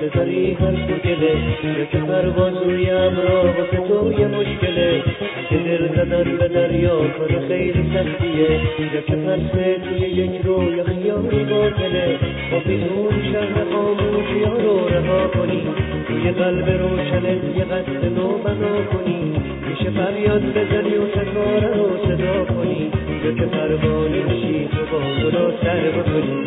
بذاری حرف و گله، یا که پروازویم را واسه تو یه مشکله. اگه دل زدن به دریا کار خیلی سختیه، یا که پرسه توی یک رویا خیالی باطله. با بیرون شهر خاموشی ها رو رها کنی، توی قلب روشنت یه قصد نو بنا کنی. میشه فریاد بزنی و ستاره رو صدا کنی، یا که پروانه بشی تو با گلا سر بکنی.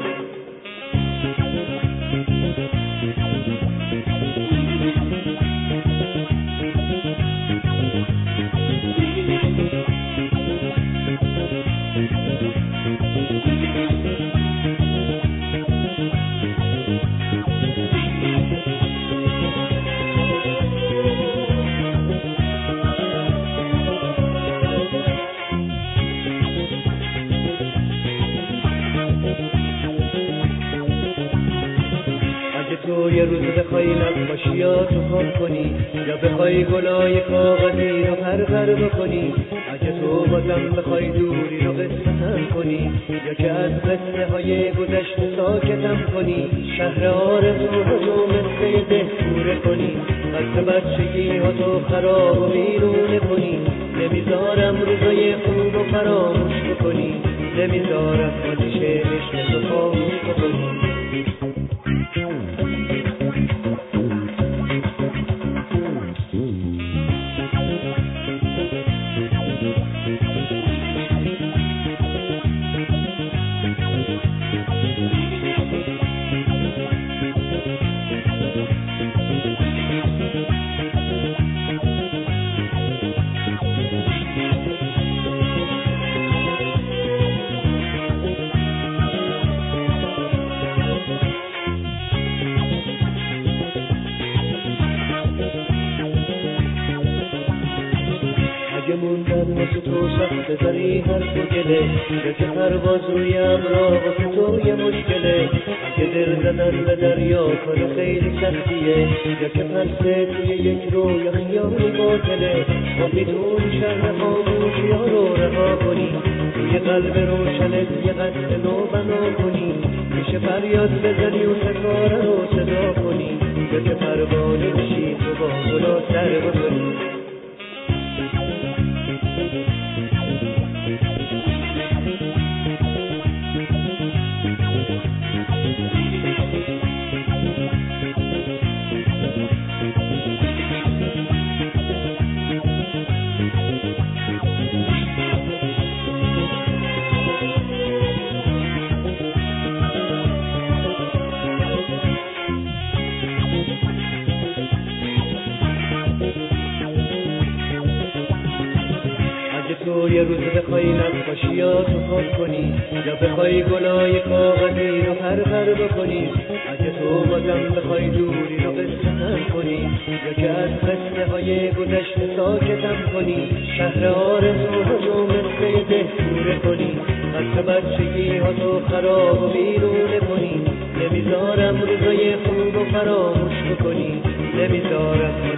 تو یه روز بخوای نقاشیاتو پاک کنی، یا بخوای گلای کاغذی رو پرپر بکنی. اگه تو بازم بخوای دوری رو قسمتم کنی، یا که از قصه های گذشته ساکتم کنی. شهر آرزو رو مثل یه دهکوره کنی، قصد بچگی ها تو خراب و بیرونه کنی. نمیذارم روزای خوب و فراموش بکنی، نمیذارم آتیش عشق تو خاموش بکنی. اگه موندن واسه تو سخت بذاری حرف و گله، یا که پروازویم را واسه تو یه مشکله. اگه دل زدن به دریا کار خیلی سختیه، یا که پرسه توی یک رویا خیالی باطله. با بدون شهر خاموشی ها رو رها کنی، توی قلب روشنت یه قصد نو بنا کنی. میشه فریاد بزنی و ستاره رو صدا کنی، یا که پروانه بشی تو با گلا سر بکنی. تو یه روز بخوای نقاشیاتو پاک کنی، یا بخوای گلای کاغذی رو پرپر بکنی. اگه تو بازم بخوای دوری رو قسمتم کنی، یا که از قصه های گذشته ساکتم کنی. شهر آرزو رو مثل یه دهکوره کنی، قصد بچگی ها تو خراب و بیرونه کنی. نمیذارم روزای خوب و فراموش بکنی، نمیذارم